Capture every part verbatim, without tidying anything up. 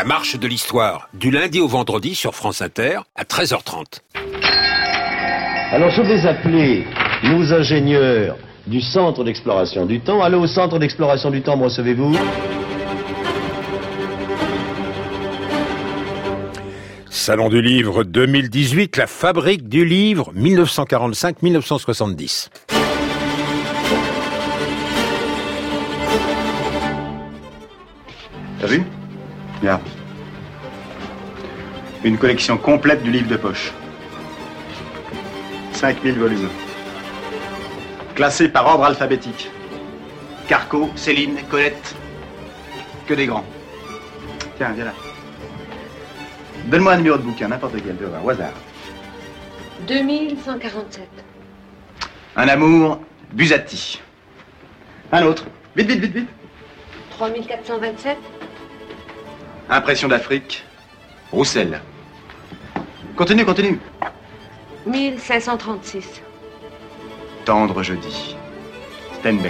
marche de l'histoire, du lundi au vendredi sur France Inter, à treize heures trente. Alors je vais appeler nos ingénieurs du Centre d'Exploration du Temps. Allô, au Centre d'Exploration du Temps, me recevez-vous ? Salon du Livre deux mille dix-huit, la fabrique du livre, mille neuf cent quarante-cinq à mille neuf cent soixante-dix. T'as vu ? Bien. Une collection complète du livre de poche. cinq mille volumes. Classés par ordre alphabétique. Carco, Céline, Colette. Que des grands. Tiens, viens là. Donne-moi un numéro de bouquin, n'importe quel, tu vas voir, au hasard. deux mille cent quarante-sept. Un amour, Busati. Un autre. Vite, vite, vite, vite. trois mille quatre cent vingt-sept. Impression d'Afrique, Roussel. Continue, continue. mille cinq cent trente-six. Tendre jeudi, Steinbeck.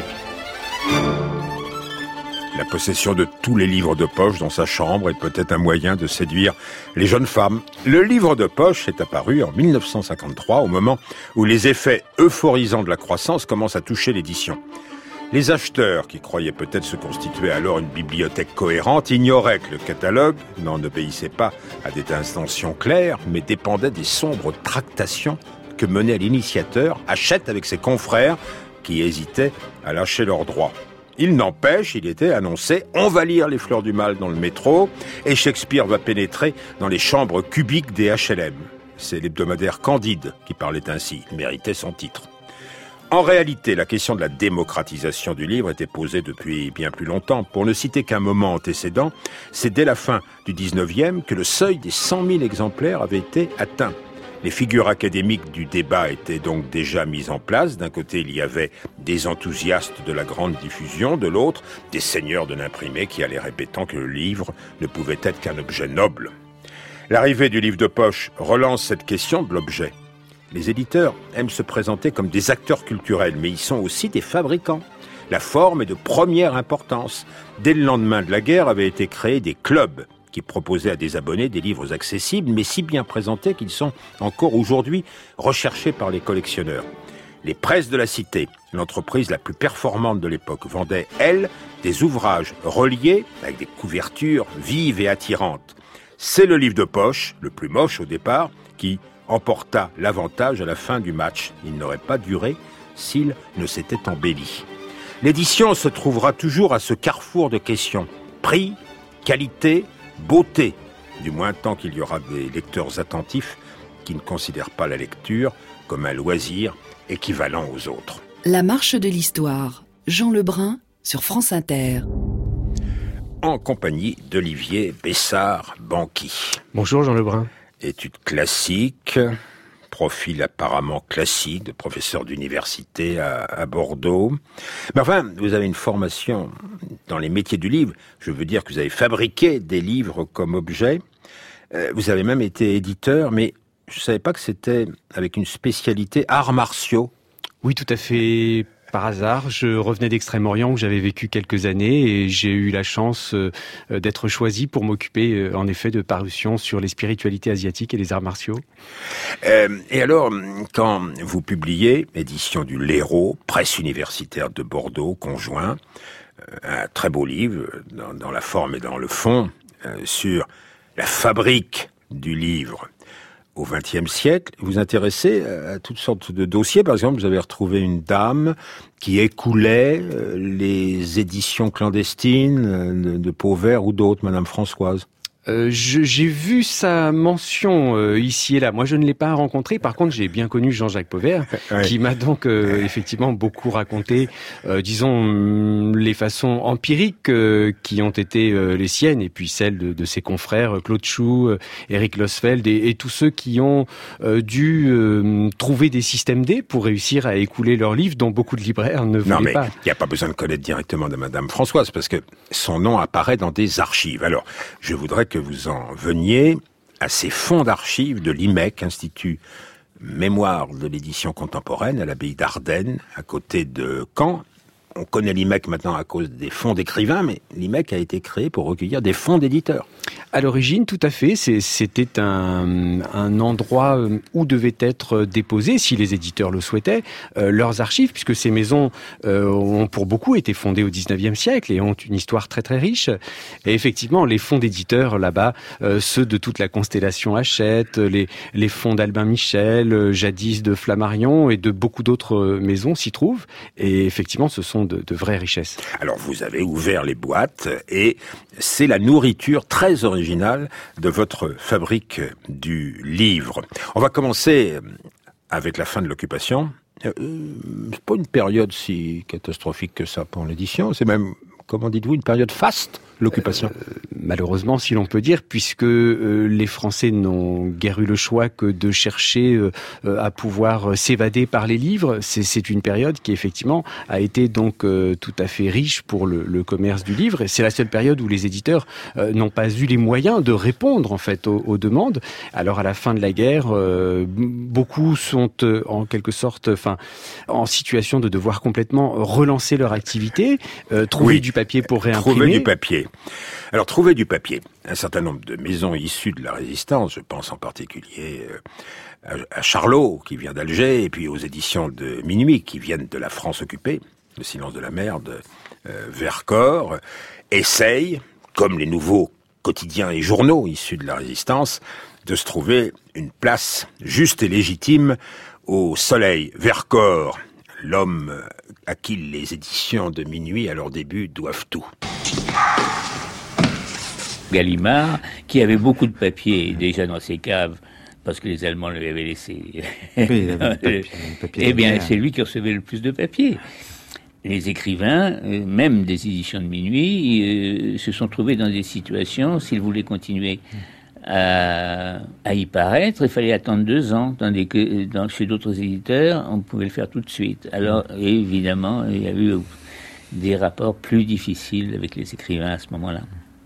La possession de tous les livres de poche dans sa chambre est peut-être un moyen de séduire les jeunes femmes. Le livre de poche est apparu en mille neuf cent cinquante-trois, au moment où les effets euphorisants de la croissance commencent à toucher l'édition. Les acheteurs, qui croyaient peut-être se constituer alors une bibliothèque cohérente, ignoraient que le catalogue n'en obéissait pas à des intentions claires, mais dépendait des sombres tractations que menait l'initiateur, Hachette avec ses confrères, qui hésitaient à lâcher leurs droits. Il n'empêche, il était annoncé « On va lire les Fleurs du Mal dans le métro et Shakespeare va pénétrer dans les chambres cubiques des H L M ». C'est l'hebdomadaire Candide qui parlait ainsi, il méritait son titre. En réalité, la question de la démocratisation du livre était posée depuis bien plus longtemps. Pour ne citer qu'un moment antécédent, c'est dès la fin du dix-neuvième que le seuil des cent mille exemplaires avait été atteint. Les figures académiques du débat étaient donc déjà mises en place. D'un côté, il y avait des enthousiastes de la grande diffusion, de l'autre, des seigneurs de l'imprimé qui allaient répétant que le livre ne pouvait être qu'un objet noble. L'arrivée du livre de poche relance cette question de l'objet. Les éditeurs aiment se présenter comme des acteurs culturels, mais ils sont aussi des fabricants. La forme est de première importance. Dès le lendemain de la guerre avaient été créés des clubs qui proposaient à des abonnés des livres accessibles, mais si bien présentés qu'ils sont encore aujourd'hui recherchés par les collectionneurs. Les Presses de la Cité, l'entreprise la plus performante de l'époque, vendait, elle, des ouvrages reliés avec des couvertures vives et attirantes. C'est le livre de poche, le plus moche au départ, qui emporta l'avantage à la fin du match. Il n'aurait pas duré s'il ne s'était embelli. L'édition se trouvera toujours à ce carrefour de questions. Prix, qualité, beauté. Du moins tant qu'il y aura des lecteurs attentifs qui ne considèrent pas la lecture comme un loisir équivalent aux autres. La marche de l'histoire. Jean Lebrun sur France Inter. En compagnie d'Olivier Bessard-Banqui. Bonjour Jean Lebrun. Études classiques, profil apparemment classique de professeur d'université à, à Bordeaux. Mais enfin, vous avez une formation dans les métiers du livre. Je veux dire que vous avez fabriqué des livres comme objet. Euh, vous avez même été éditeur, mais je ne savais pas que c'était avec une spécialité arts martiaux. Oui, tout à fait. Par hasard, je revenais d'Extrême-Orient où j'avais vécu quelques années et j'ai eu la chance euh, d'être choisi pour m'occuper euh, en effet de parutions sur les spiritualités asiatiques et les arts martiaux. Euh, et alors, quand vous publiez, édition du L'Hérault, presse universitaire de Bordeaux, conjoint, euh, un très beau livre dans, dans la forme et dans le fond, euh, sur la fabrique du livre au vingtième siècle, vous vous intéressez à toutes sortes de dossiers. Par exemple, vous avez retrouvé une dame qui écoulait les éditions clandestines de Pauvert ou d'autres, Madame Françoise. Euh, je, j'ai vu sa mention euh, ici et là. Moi, je ne l'ai pas rencontré. Par contre, j'ai bien connu Jean-Jacques Pauvert, ouais. qui m'a donc euh, effectivement beaucoup raconté, euh, disons, les façons empiriques euh, qui ont été euh, les siennes, et puis celles de, de ses confrères, Claude Chou, euh, Éric Losfeld, et, et tous ceux qui ont euh, dû euh, trouver des systèmes D pour réussir à écouler leurs livres, dont beaucoup de libraires ne voulaient pas. Non, mais il n'y a pas besoin de connaître directement de Madame Françoise, parce que son nom apparaît dans des archives. Alors, je voudrais que que vous en veniez à ces fonds d'archives de l'I M E C, Institut Mémoire de l'édition contemporaine, à l'abbaye d'Ardenne, à côté de Caen, on connaît l'I M E C maintenant à cause des fonds d'écrivains, mais l'I M E C a été créé pour recueillir des fonds d'éditeurs. À l'origine, tout à fait, c'est, c'était un, un endroit où devaient être déposés, si les éditeurs le souhaitaient, euh, leurs archives, puisque ces maisons euh, ont pour beaucoup été fondées au dix-neuvième siècle et ont une histoire très très riche. Et effectivement, les fonds d'éditeurs là-bas, euh, ceux de toute la constellation Hachette, les, les fonds d'Albin Michel, euh, jadis de Flammarion et de beaucoup d'autres maisons s'y trouvent. Et effectivement, ce sont de, de vraies richesses. Alors, vous avez ouvert les boîtes et c'est la nourriture très originale de votre fabrique du livre. On va commencer avec la fin de l'occupation. Euh, c'est pas une période si catastrophique que ça pour l'édition, c'est même, comment dites-vous, une période faste, l'occupation. Euh, malheureusement, si l'on peut dire, puisque euh, les Français n'ont guère eu le choix que de chercher euh, à pouvoir s'évader par les livres. C'est, c'est une période qui, effectivement, a été donc euh, tout à fait riche pour le, le commerce du livre. Et c'est la seule période où les éditeurs euh, n'ont pas eu les moyens de répondre, en fait, aux, aux demandes. Alors, à la fin de la guerre, euh, beaucoup sont, euh, en quelque sorte, enfin, en situation de devoir complètement relancer leur activité, euh, trouver oui, du papier pour réimprimer. Trouver du papier. Alors, trouver du papier. Un certain nombre de maisons issues de la Résistance, je pense en particulier à Charlot, qui vient d'Alger, et puis aux éditions de Minuit, qui viennent de la France occupée, Le silence de la mer de euh, Vercors, essayent, comme les nouveaux quotidiens et journaux issus de la Résistance, de se trouver une place juste et légitime au soleil. Vercors, l'homme à qui les éditions de Minuit, à leur début, doivent tout. Gallimard, qui avait beaucoup de papier déjà dans ses caves, parce que les Allemands lui avaient laissé. Oui, il avait le papier, le papier eh bien, c'est lui qui recevait le plus de papier. Les écrivains, même des éditions de Minuit, euh, se sont trouvés dans des situations, s'ils voulaient continuer à, à y paraître, il fallait attendre deux ans, tandis que dans, chez d'autres éditeurs, on pouvait le faire tout de suite. Alors, évidemment, il y a eu des rapports plus difficiles avec les écrivains à ce moment-là.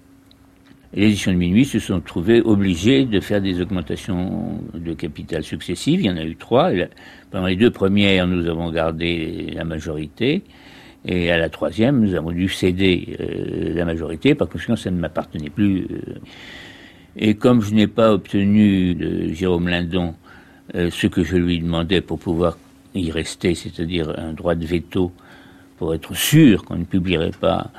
Les éditions de Minuit se sont trouvées obligées de faire des augmentations de capital successives. Il y en a eu trois. Pendant les deux premières, nous avons gardé la majorité. Et à la troisième, nous avons dû céder euh, la majorité, parce que ça ne m'appartenait plus. Euh. Et comme je n'ai pas obtenu de Jérôme Lindon euh, ce que je lui demandais pour pouvoir y rester, c'est-à-dire un droit de veto, pour être sûr qu'on ne publierait pas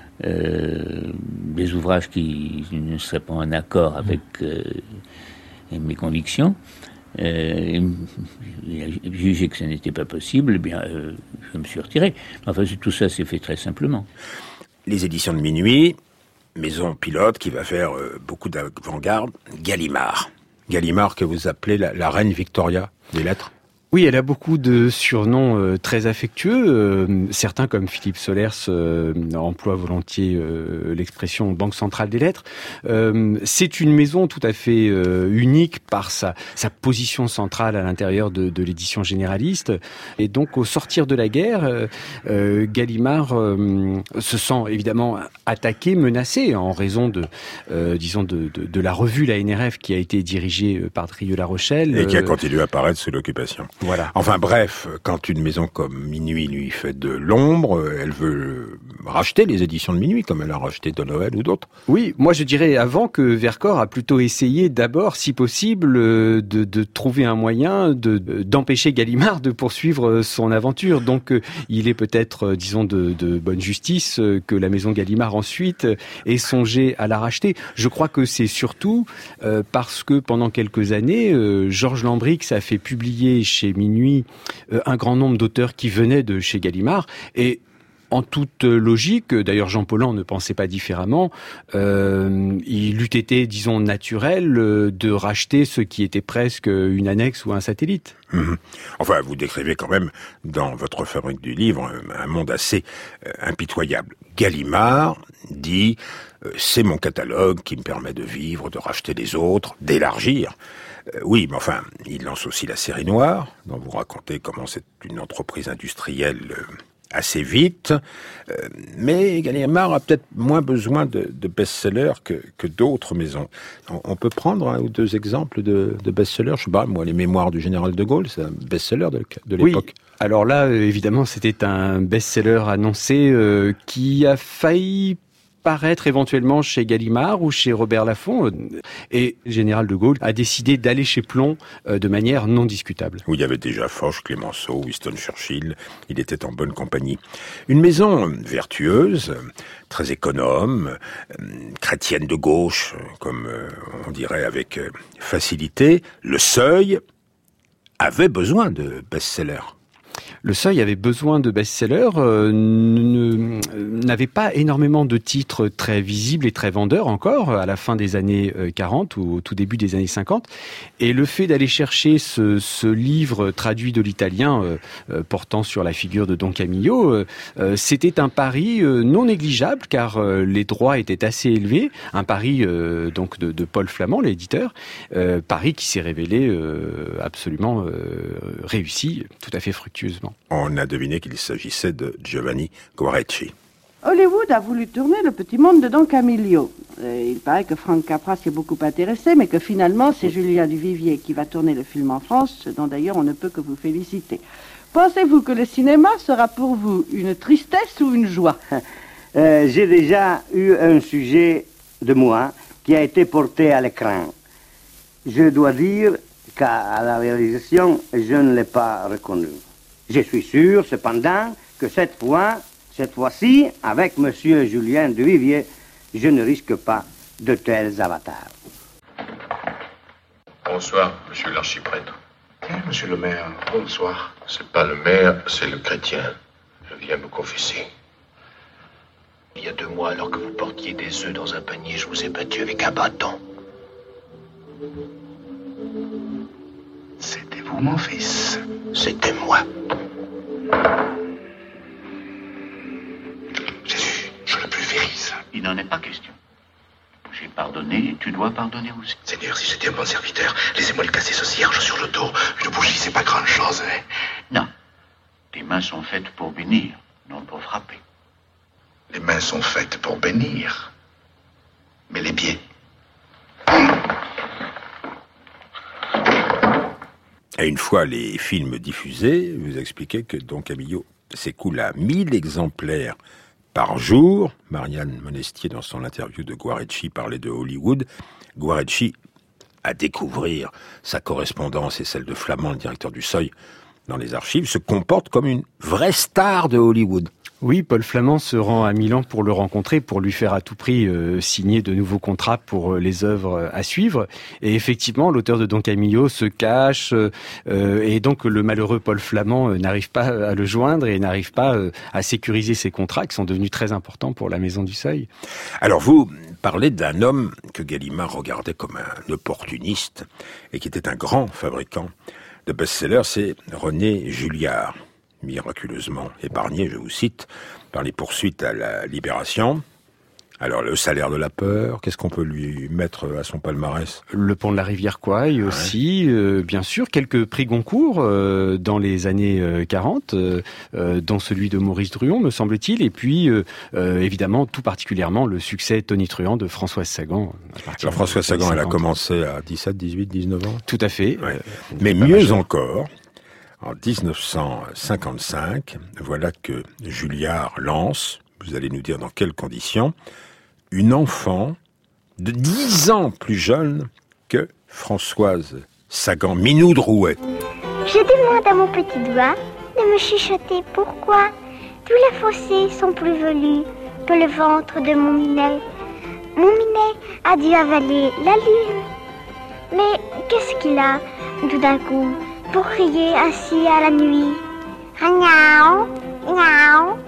Euh, des ouvrages qui ne seraient pas en accord avec euh, mes convictions, euh, il a jugé que ça n'était pas possible, eh bien, euh, je me suis retiré. Enfin, tout ça s'est fait très simplement. Les éditions de Minuit, maison pilote qui va faire euh, beaucoup d'avant-garde, Gallimard. Gallimard que vous appelez la, la reine Victoria des lettres. Oui, elle a beaucoup de surnoms euh, très affectueux. Euh, certains, comme Philippe Solers, euh, emploient volontiers euh, l'expression Banque centrale des lettres. Euh, c'est une maison tout à fait euh, unique par sa, sa position centrale à l'intérieur de, de l'édition généraliste. Et donc, au sortir de la guerre, euh, euh, Gallimard euh, se sent évidemment attaqué, menacé en raison de, euh, disons, de, de, de la revue La N R F qui a été dirigée par Drieux-La Rochelle. Et qui a continué à apparaître sous l'occupation. Voilà. Enfin bref, quand une maison comme Minuit lui fait de l'ombre, elle veut racheter les éditions de Minuit, comme elle a racheté de Noël ou d'autres. Oui, moi je dirais avant que Vercors a plutôt essayé d'abord, si possible, de, de trouver un moyen de, d'empêcher Gallimard de poursuivre son aventure. Donc il est peut-être, disons, de, de bonne justice que la maison Gallimard ensuite ait songé à la racheter. Je crois que c'est surtout euh, parce que pendant quelques années, euh, Georges Lambrix a fait publier chez Minuit euh, un grand nombre d'auteurs qui venaient de chez Gallimard, et en toute logique, d'ailleurs Jean Paulhan ne pensait pas différemment, euh, il eût été, disons, naturel euh, de racheter ce qui était presque une annexe ou un satellite. Mmh. Enfin, vous décrivez quand même, dans votre fabrique du livre, un monde assez euh, impitoyable. Gallimard dit euh, « c'est mon catalogue qui me permet de vivre, de racheter les autres, d'élargir ». Euh, oui, mais enfin, il lance aussi la série noire, dont vous racontez comment c'est une entreprise industrielle euh, assez vite, euh, mais Gallimard a peut-être moins besoin de, de best-sellers que, que d'autres maisons. On, on peut prendre un ou deux exemples de, de best-sellers. Je sais pas, moi, les Mémoires du général de Gaulle, c'est un best-seller de, de l'époque. Oui. Alors là, évidemment, c'était un best-seller annoncé euh, qui a failli paraître éventuellement chez Gallimard ou chez Robert Laffont. Et le général de Gaulle a décidé d'aller chez Plon euh, de manière non discutable. Où il y avait déjà Foch, Clémenceau, Winston Churchill. Il était en bonne compagnie. Une maison vertueuse, très économe, chrétienne de gauche, comme on dirait avec facilité. Le Seuil avait besoin de best-sellers. Le Seuil avait besoin de best-sellers, euh, ne, n'avait pas énormément de titres très visibles et très vendeurs encore à la fin des années quarante ou au tout début des années cinquante. Et le fait d'aller chercher ce, ce livre traduit de l'italien euh, euh, portant sur la figure de Don Camillo, euh, euh, c'était un pari euh, non négligeable car euh, les droits étaient assez élevés. Un pari euh, donc de, de Paul Flamand, l'éditeur, euh, pari qui s'est révélé euh, absolument euh, réussi, tout à fait fructueusement. On a deviné qu'il s'agissait de Giovanni Guarecci. Hollywood a voulu tourner Le Petit Monde de Don Camillo. Euh, il paraît que Frank Capra s'y est beaucoup intéressé, mais que finalement c'est Julien Duvivier qui va tourner le film en France, ce dont d'ailleurs on ne peut que vous féliciter. Pensez-vous que le cinéma sera pour vous une tristesse ou une joie? euh, J'ai déjà eu un sujet de moi qui a été porté à l'écran. Je dois dire qu'à la réalisation, je ne l'ai pas reconnu. Je suis sûr, cependant, que cette fois, cette fois-ci, avec Monsieur Julien Duvivier, je ne risque pas de tels avatars. Bonsoir, monsieur l'archiprêtre. Eh, monsieur le maire, bonsoir. C'est pas le maire, c'est le chrétien. Je viens me confesser. Il y a deux mois, alors que vous portiez des œufs dans un panier, je vous ai battu avec un bâton. C'était vous, mon fils. C'était moi. Jésus, je le pulvérise. Il n'en est pas question. J'ai pardonné et tu dois pardonner aussi. Seigneur, si j'étais un bon serviteur, laissez-moi lui casser ce cierge sur le dos. Une bougie, c'est pas grand-chose, hein. Non. Tes mains sont faites pour bénir, non pour frapper. Les mains sont faites pour bénir. Mais les pieds... Et une fois les films diffusés, vous expliquez que Don Camillo s'écoule à mille exemplaires par jour. Marianne Monestier, dans son interview de Guarecci, parlait de Hollywood. Guarecci, à découvrir sa correspondance et celle de Flamand, le directeur du Seuil, dans les archives, se comporte comme une vraie star de Hollywood. Oui, Paul Flamand se rend à Milan pour le rencontrer, pour lui faire à tout prix euh, signer de nouveaux contrats pour euh, les œuvres à suivre. Et effectivement, l'auteur de Don Camillo se cache, euh, et donc le malheureux Paul Flamand euh, n'arrive pas à le joindre et n'arrive pas euh, à sécuriser ses contrats qui sont devenus très importants pour la Maison du Seuil. Alors vous parlez d'un homme que Gallimard regardait comme un opportuniste et qui était un grand fabricant de best-sellers, c'est René Julliard. Miraculeusement épargné, je vous cite, par les poursuites à la Libération. Alors, le salaire de la peur, qu'est-ce qu'on peut lui mettre à son palmarès? Le pont de la rivière Kouaï aussi, ouais. euh, bien sûr, quelques prix Goncourt euh, dans les années euh, quarante, euh, euh, dont celui de Maurice Druon, me semble-t-il, et puis, euh, euh, évidemment, tout particulièrement, le succès tonitruant de Françoise Sagan. Alors, Françoise Sagan, elle a commencé à dix-sept, dix-huit, dix-neuf ans? Tout à fait. Ouais. Euh, Mais mieux majeur. encore... En dix-neuf cent cinquante-cinq, voilà que Julliard lance, vous allez nous dire dans quelles conditions, une enfant de dix ans plus jeune que Françoise Sagan, Minou Drouet. Je demande à mon petit doigt de me chuchoter pourquoi tous les fossés sont plus velus que le ventre de mon Minet. Mon Minet a dû avaler la lune. Mais qu'est-ce qu'il a, tout d'un coup, pour crier ainsi à la nuit? Miaou, miaou.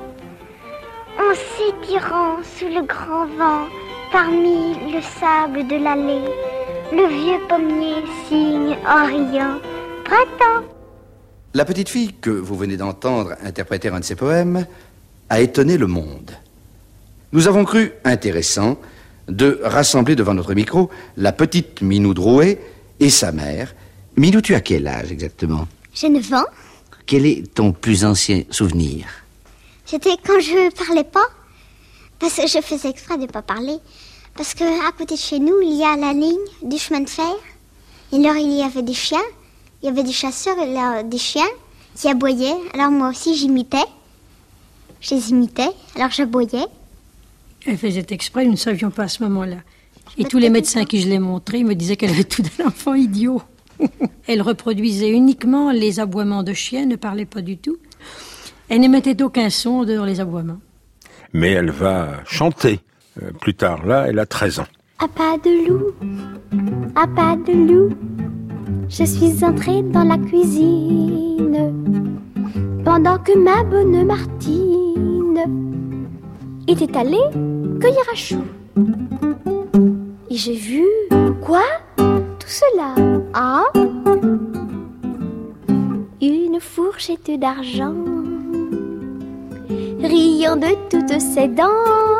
En s'étirant sous le grand vent, parmi le sable de l'allée, le vieux pommier signe en riant printemps. La petite fille que vous venez d'entendre interpréter un de ses poèmes a étonné le monde. Nous avons cru intéressant de rassembler devant notre micro la petite Minou Drouet et sa mère. Minou, tu as quel âge exactement? J'ai neuf ans. Quel est ton plus ancien souvenir? C'était quand je parlais pas, parce que je faisais exprès de pas parler, parce que à côté de chez nous, il y a la ligne du chemin de fer, et alors il y avait des chiens, il y avait des chasseurs, et là, des chiens qui aboyaient, alors moi aussi j'imitais, je les imitais, alors j'aboyais. Elle faisait exprès, nous ne savions pas à ce moment-là. Et tous les médecins qui je l'ai montré me disaient qu'elle avait tout d'un enfant idiot. Elle reproduisait uniquement les aboiements de chiens, ne parlait pas du tout. Elle n'émettait aucun son en dehors des aboiements. Mais elle va chanter euh, plus tard. Là, elle a treize ans. À pas de loup, à pas de loup, je suis entrée dans la cuisine pendant que ma bonne Martine était allée cueillir un chou. Et j'ai vu, quoi? Tout cela, ah? Une fourchette d'argent, riant de toutes ses dents,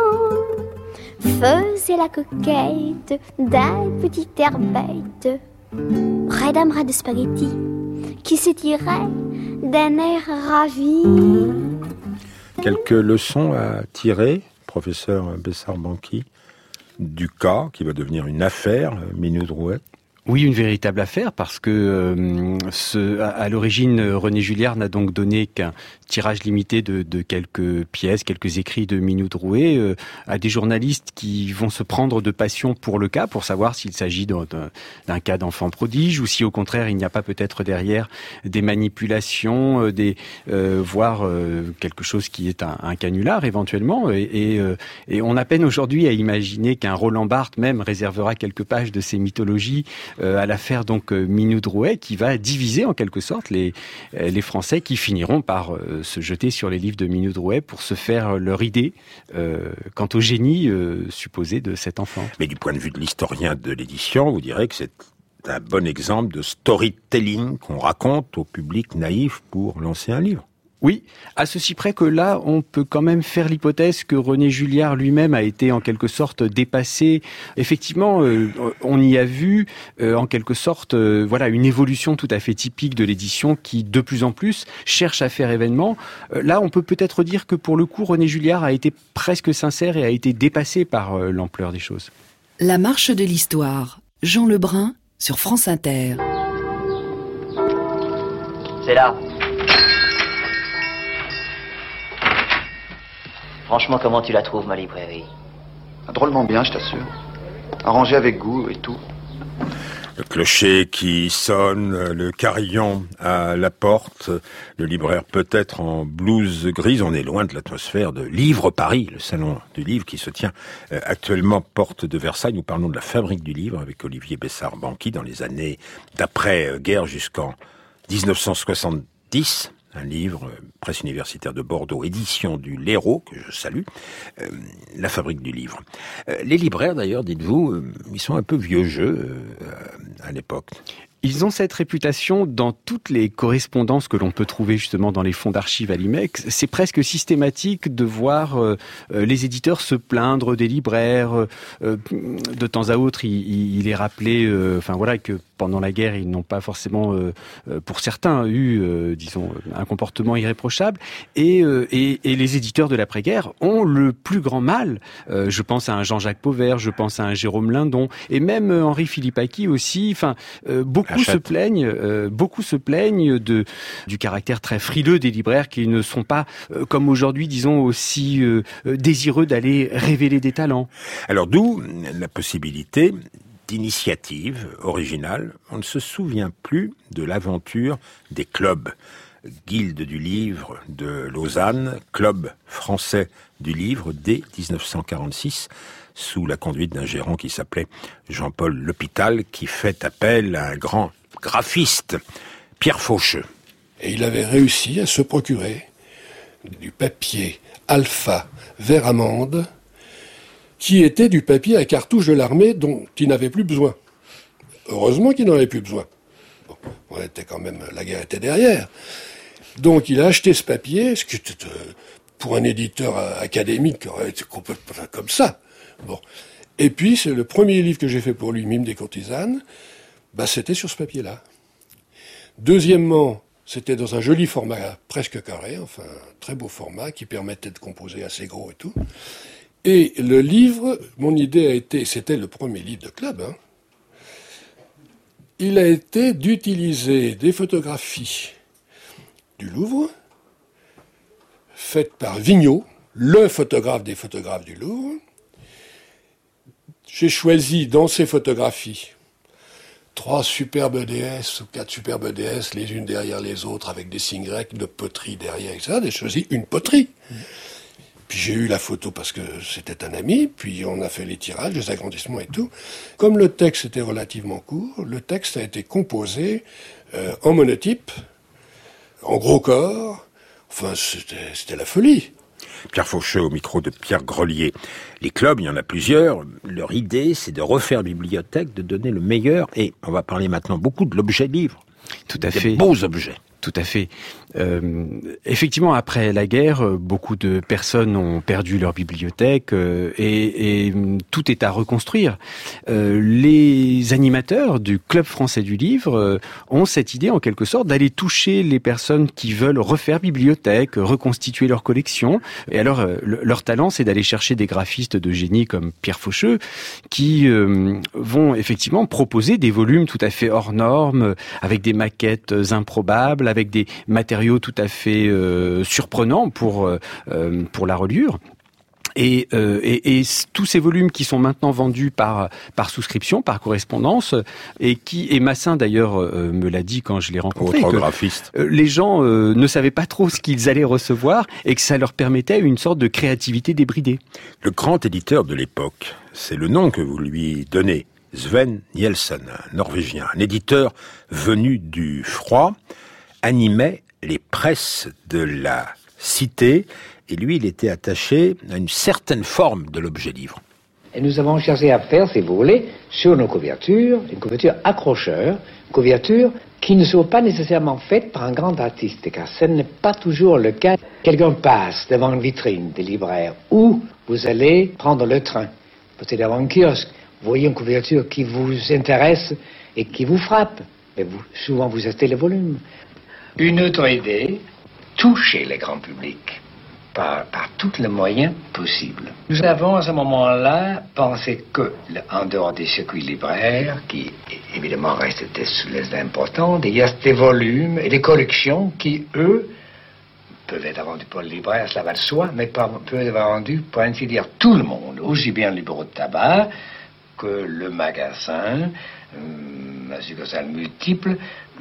faisait la coquette d'un petit air bête, près d'un bras de spaghetti qui s'étirait d'un air ravi. Quelques leçons à tirer, professeur Bessart-Banqui, du cas qui va devenir une affaire, Minou Drouet. Oui, une véritable affaire, parce que euh, ce, à, à l'origine, René Julliard n'a donc donné qu'un tirage limité de, de quelques pièces, quelques écrits de Minou Drouet euh, à des journalistes qui vont se prendre de passion pour le cas, pour savoir s'il s'agit d'un, d'un cas d'enfant prodige ou si au contraire il n'y a pas peut-être derrière des manipulations, euh, des euh, voire euh, quelque chose qui est un, un canular éventuellement. Et, et, euh, et on a peine aujourd'hui à imaginer qu'un Roland Barthes même réservera quelques pages de ces mythologies à l'affaire donc Minou Drouet, qui va diviser en quelque sorte les les Français qui finiront par euh, se jeter sur les livres de Minou Drouet pour se faire leur idée euh, quant au génie euh, supposé de cet enfant. Mais du point de vue de l'historien de l'édition, vous direz que c'est un bon exemple de storytelling qu'on raconte au public naïf pour lancer un livre. Oui, à ceci près que là, on peut quand même faire l'hypothèse que René Julliard lui-même a été en quelque sorte dépassé. Effectivement, euh, on y a vu euh, en quelque sorte euh, voilà, une évolution tout à fait typique de l'édition qui, de plus en plus, cherche à faire événement. Euh, là, on peut peut-être dire que pour le coup, René Julliard a été presque sincère et a été dépassé par euh, l'ampleur des choses. La marche de l'histoire, Jean Lebrun sur France Inter. C'est là. Franchement, comment tu la trouves, ma librairie? Drôlement bien, je t'assure. Arrangé avec goût et tout. Le clocher qui sonne, le carillon à la porte, le libraire peut-être en blouse grise. On est loin de l'atmosphère de Livre Paris, le salon du livre qui se tient actuellement porte de Versailles. Nous parlons de la fabrique du livre avec Olivier Bessart-Banqui dans les années d'après-guerre jusqu'en dix-neuf cent soixante-dix. Un livre, presse universitaire de Bordeaux, édition du L'Hérault, que je salue, euh, la fabrique du livre. Euh, les libraires, d'ailleurs, dites-vous, euh, ils sont un peu vieux jeu euh, à l'époque. Ils ont cette réputation dans toutes les correspondances que l'on peut trouver justement dans les fonds d'archives à l'I M E C. C'est presque systématique de voir euh, les éditeurs se plaindre des libraires. Euh, de temps à autre, il, il est rappelé, euh, enfin voilà, que pendant la guerre, ils n'ont pas forcément, euh, pour certains, eu, euh, disons, un comportement irréprochable. Et, euh, et, et les éditeurs de l'après-guerre ont le plus grand mal. Euh, je pense à un Jean-Jacques Pauvert, je pense à un Jérôme Lindon, et même Henri Philippaki aussi. Enfin, euh, beaucoup Beaucoup se plaignent, euh, beaucoup se plaignent de du caractère très frileux des libraires qui ne sont pas, euh, comme aujourd'hui, disons, aussi euh, désireux d'aller révéler des talents. Alors d'où la possibilité d'initiative originale. On ne se souvient plus de l'aventure des clubs. Guilde du livre de Lausanne, club français du livre dès dix-neuf cent quarante-six, sous la conduite d'un gérant qui s'appelait Jean-Paul L'Hôpital, qui fait appel à un grand graphiste, Pierre Faucheux. Et il avait réussi à se procurer du papier alpha vert amande, qui était du papier à cartouche de l'armée dont il n'avait plus besoin. Heureusement qu'il n'en avait plus besoin. Bon, on était quand même, la guerre était derrière. Donc il a acheté ce papier, ce qui était pour un éditeur académique qui aurait été complètement comme ça. Bon. Et puis c'est le premier livre que j'ai fait pour lui, Mime des courtisanes, bah c'était sur ce papier-là. Deuxièmement, C'était dans un joli format presque carré, enfin très beau format qui permettait de composer assez gros et tout. Et le livre, mon idée a été, c'était le premier livre de club, hein, il a été d'utiliser des photographies du Louvre, faites par Vigneault, le photographe des photographes du Louvre. J'ai choisi dans ces photographies trois superbes déesses ou quatre superbes déesses, les unes derrière les autres, avec des signes grecs, de poterie derrière, et cetera. J'ai choisi une poterie. Puis j'ai eu la photo parce que c'était un ami, puis on a fait les tirages, les agrandissements et tout. Comme le texte était relativement court, le texte a été composé euh, en monotype, en gros corps. Enfin, c'était, c'était la folie. Pierre Faucheux au micro de Pierre Grelier. Les clubs, il y en a plusieurs. Leur idée, c'est de refaire bibliothèque, de donner le meilleur. Et on va parler maintenant beaucoup de l'objet livre. Tout à Des fait. beaux objets. Tout à fait. Euh, effectivement, après la guerre, beaucoup de personnes ont perdu leur bibliothèque euh, et, et tout est à reconstruire. Euh, les animateurs du Club français du livre euh, ont cette idée, en quelque sorte, d'aller toucher les personnes qui veulent refaire bibliothèque, reconstituer leur collection. Et alors, euh, le, leur talent, c'est d'aller chercher des graphistes de génie comme Pierre Faucheux, qui euh, vont effectivement proposer des volumes tout à fait hors normes, avec des maquettes improbables, avec des matériaux tout à fait euh, surprenants pour euh, pour la reliure. Et, euh, et, et tous ces volumes qui sont maintenant vendus par par souscription, par correspondance, et qui et Massin d'ailleurs euh, me l'a dit quand je l'ai rencontré, Votre que graphiste. euh, les gens euh, ne savaient pas trop ce qu'ils allaient recevoir et que ça leur permettait une sorte de créativité débridée. Le grand éditeur de l'époque, c'est le nom que vous lui donnez, Sven Nielsen, un Norvégien, un éditeur venu du froid, animait les presses de la cité, et lui, il était attaché à une certaine forme de l'objet livre. Et nous avons cherché à faire, si vous voulez, sur nos couvertures, une couverture accrocheur, une couverture qui ne soit pas nécessairement faite par un grand artiste, car ce n'est pas toujours le cas. Quelqu'un passe devant une vitrine des libraires, ou vous allez prendre le train, peut-être devant un kiosque, vous voyez une couverture qui vous intéresse et qui vous frappe, et vous, souvent vous achetez le volume. Une autre idée, toucher le grand public par, par tous les moyens possibles. Nous avons à ce moment-là pensé que, en dehors des circuits libraires, qui évidemment restent des importants, il y a des volumes et des collections qui, eux, peuvent être vendus par le libraire, cela va de soi, mais peuvent être vendus, pour ainsi dire, tout le monde, aussi bien le bureau de tabac que le magasin, euh, la succursale multiple,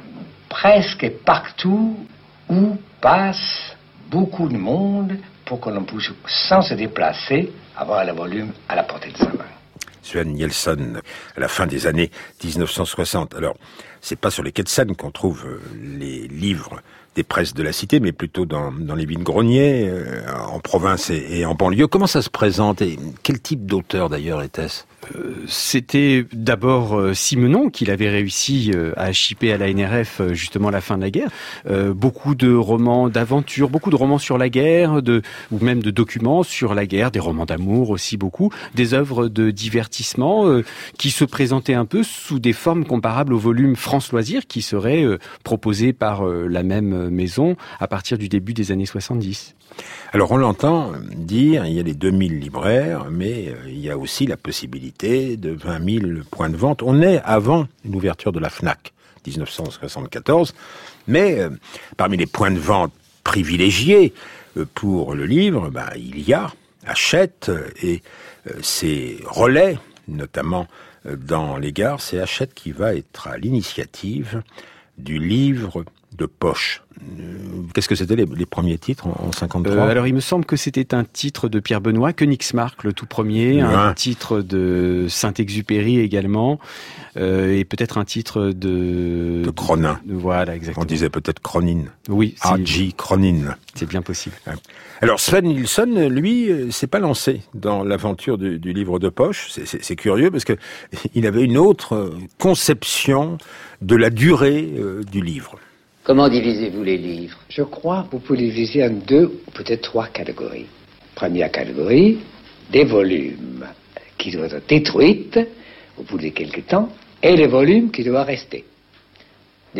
presque partout où passe beaucoup de monde pour que l'on puisse, sans se déplacer, avoir le volume à la portée de sa main. Sven Nielsen, à la fin des années dix-neuf cent soixante. Alors, c'est pas sur les quais de Seine qu'on trouve les livres des presses de la cité, mais plutôt dans, dans les vide-greniers, euh, en province et, et en banlieue. Comment ça se présente et quel type d'auteur d'ailleurs était-ce ? Euh, c'était d'abord euh, Simenon qu'il avait réussi euh, à chipper à la N R F euh, justement à la fin de la guerre. Euh, beaucoup de romans d'aventure, beaucoup de romans sur la guerre, de, ou même de documents sur la guerre, des romans d'amour aussi beaucoup, des œuvres de divertissement euh, qui se présentaient un peu sous des formes comparables au volume France Loisirs qui serait euh, proposé par euh, la même maison à partir du début des années soixante-dix. Alors on l'entend dire, il y a les deux mille libraires, mais il y a aussi la possibilité de vingt mille points de vente. On est avant une ouverture de la FNAC, dix-neuf cent soixante-quatorze, mais euh, parmi les points de vente privilégiés euh, pour le livre, bah, il y a Hachette et euh, ses relais, notamment euh, dans les gares. C'est Hachette qui va être à l'initiative du livre de poche. Qu'est-ce que c'était les, les premiers titres en, en cinquante-trois ? euh, Alors il me semble que c'était un titre de Pierre Benoît, Königsmarck le tout premier, ouais. Un titre de Saint-Exupéry également, euh, et peut-être un titre de... De Cronin. Voilà, exactement. On disait peut-être Cronin. Oui. A J Cronin. C'est bien possible. Alors Sven Nielsen, lui, s'est pas lancé dans l'aventure du, du livre de poche. C'est, c'est, c'est curieux parce que il avait une autre conception de la durée euh, du livre. Comment divisez-vous les livres ? Je crois que vous pouvez les diviser en deux ou peut-être trois catégories. Première catégorie, des volumes qui doivent être détruits au bout de quelques temps et les volumes qui doivent rester. Détruits ?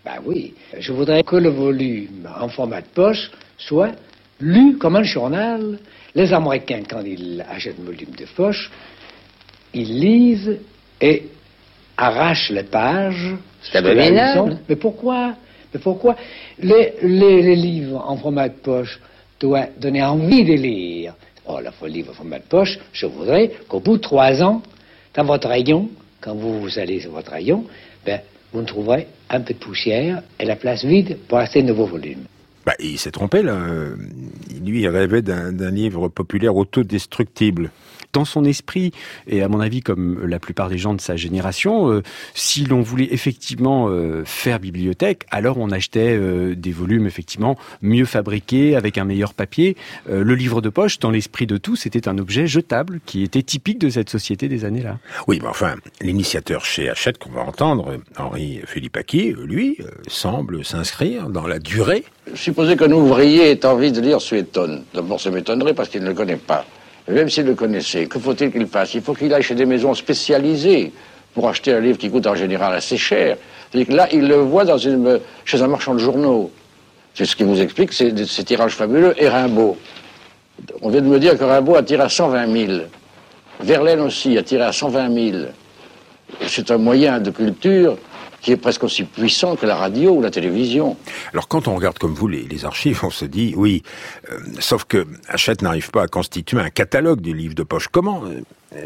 Ben oui, je voudrais que le volume en format de poche soit lu comme un journal. Les Américains, quand ils achètent un volume de poche, ils lisent et arrachent les pages. C'est abominable. Mais pourquoi Mais pourquoi les, les, les livres en format de poche doivent donner envie de lire. Oh, la fois livre en format de poche, je voudrais qu'au bout de trois ans, dans votre rayon, quand vous allez sur votre rayon, ben, vous trouverez un peu de poussière et la place vide pour acheter de nouveaux volumes. Bah, il s'est trompé, là. Lui, il rêvait d'un, d'un livre populaire autodestructible. Dans son esprit, et à mon avis comme la plupart des gens de sa génération, euh, si l'on voulait effectivement euh, faire bibliothèque, alors on achetait euh, des volumes effectivement mieux fabriqués, avec un meilleur papier. Euh, le livre de poche, dans l'esprit de tous, c'était un objet jetable qui était typique de cette société des années-là. Oui, mais enfin, l'initiateur chez Hachette qu'on va entendre, Henri Philippaki, lui, euh, semble s'inscrire dans la durée. Supposez qu'un ouvrier ait envie de lire Suétone. D'abord, ça m'étonnerait parce qu'il ne le connaît pas. Même s'il le connaissait, que faut-il qu'il fasse? Il faut qu'il aille chez des maisons spécialisées pour acheter un livre qui coûte en général assez cher. C'est-à-dire que là, il le voit dans une, chez un marchand de journaux. C'est ce qui vous explique ces, ces tirages fabuleux. Et Rimbaud. On vient de me dire que Rimbaud a tiré à cent vingt mille. Verlaine aussi a tiré à cent vingt mille. C'est un moyen de culture qui est presque aussi puissant que la radio ou la télévision. Alors quand on regarde comme vous les, les archives, on se dit, oui, euh, sauf que Hachette n'arrive pas à constituer un catalogue du livre de poche. Comment euh,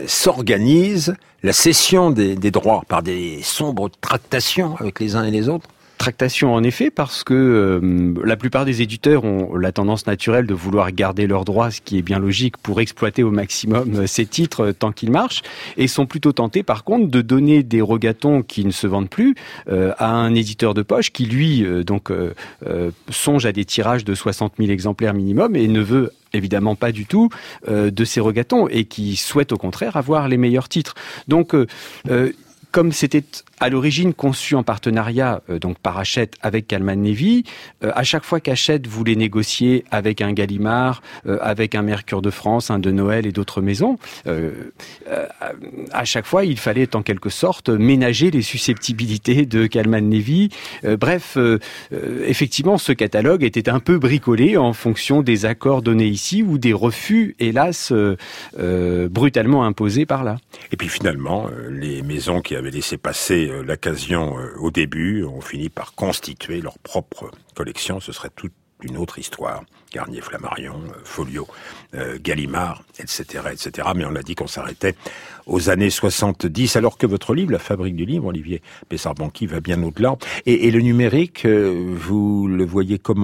s'organise la cession des, des droits par des sombres tractations avec les uns et les autres? Tractation en effet, parce que euh, la plupart des éditeurs ont la tendance naturelle de vouloir garder leurs droits, ce qui est bien logique, pour exploiter au maximum euh, ces titres euh, tant qu'ils marchent, et sont plutôt tentés par contre de donner des rogatons qui ne se vendent plus euh, à un éditeur de poche qui lui euh, donc euh, euh, songe à des tirages de soixante mille exemplaires minimum et ne veut évidemment pas du tout euh, de ces rogatons, et qui souhaite au contraire avoir les meilleurs titres. Donc euh, euh, comme c'était à l'origine conçu en partenariat euh, donc par Hachette avec Calman Levy, euh, à chaque fois qu'Hachette voulait négocier avec un Gallimard, euh, avec un Mercure de France, un de Noël et d'autres maisons, euh, euh, à chaque fois il fallait en quelque sorte ménager les susceptibilités de Calman Levy. Euh, bref, euh, euh, effectivement, ce catalogue était un peu bricolé en fonction des accords donnés ici ou des refus, hélas, euh, euh, brutalement imposés par là. Et puis finalement, euh, les maisons qui avaient laissé passer l'occasion au début ont fini par constituer leur propre collection. Ce serait toute une autre histoire. Garnier Flammarion, Folio, euh, Gallimard, et cetera, et cetera. Mais on a dit qu'on s'arrêtait aux années soixante-dix, alors que votre livre, La Fabrique du livre, Olivier Bessart-Banqui, va bien au-delà. Et, et le numérique, euh, vous le voyez comment ?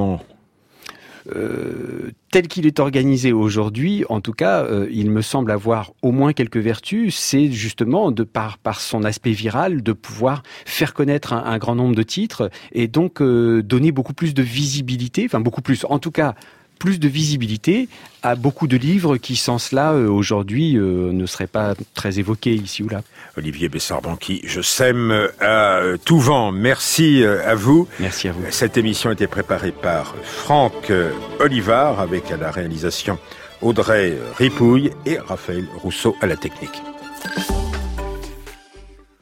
Euh, tel qu'il est organisé aujourd'hui, en tout cas, euh, il me semble avoir au moins quelques vertus. C'est justement, de par, par son aspect viral, de pouvoir faire connaître un, un grand nombre de titres et donc euh, donner beaucoup plus de visibilité, enfin beaucoup plus, en tout cas, plus de visibilité à beaucoup de livres qui, sans cela, euh, aujourd'hui, euh, ne seraient pas très évoqués ici ou là. Olivier Bessart-Banqui, je sème à tout vent. Merci à vous. Merci à vous. Cette émission a été préparée par Franck Olivard, avec à la réalisation Audrey Ripouille et Raphaël Rousseau à la technique.